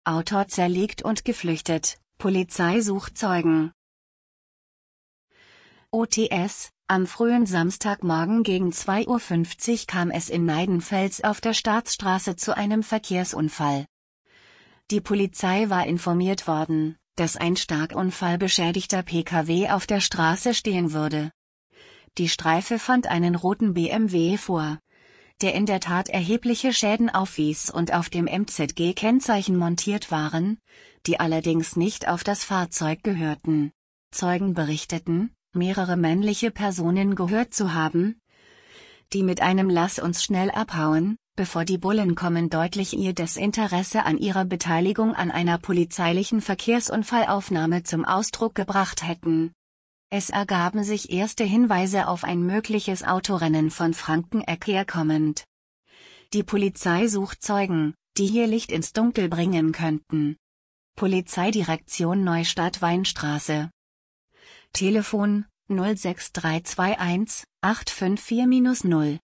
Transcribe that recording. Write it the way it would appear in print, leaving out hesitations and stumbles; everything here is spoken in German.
Auto zerlegt und geflüchtet, Polizei sucht Zeugen. OTS: Am frühen Samstagmorgen gegen 2:50 Uhr kam es in Neidenfels auf der Staatsstraße zu einem Verkehrsunfall. Die Polizei war informiert worden, dass ein stark unfallbeschädigter Pkw auf der Straße stehen würde. Die Streife fand einen roten BMW vor, der in der Tat erhebliche Schäden aufwies und auf dem MZG-Kennzeichen montiert waren, die allerdings nicht auf das Fahrzeug gehörten. Zeugen berichteten, mehrere männliche Personen gehört zu haben, die mit einem "Lass uns schnell abhauen, bevor die Bullen kommen" deutlich ihr Desinteresse an ihrer Beteiligung an einer polizeilichen Verkehrsunfallaufnahme zum Ausdruck gebracht hätten. Es ergaben sich erste Hinweise auf ein mögliches Autorennen von Frankeneck herkommend. Die Polizei sucht Zeugen, die hier Licht ins Dunkel bringen könnten. Polizeidirektion Neustadt-Weinstraße. Telefon 06321 854-0